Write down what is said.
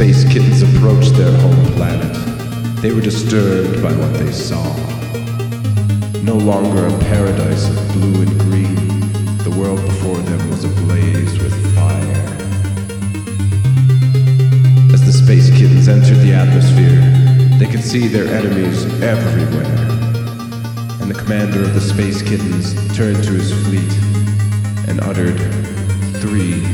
space kittens approached their home planet, they were disturbed by what they saw. No longer a paradise of blue and green, the world before them was ablaze with fire. As the space kittens entered the atmosphere, they could see their enemies everywhere. And the commander of the space kittens turned to his fleet and uttered 3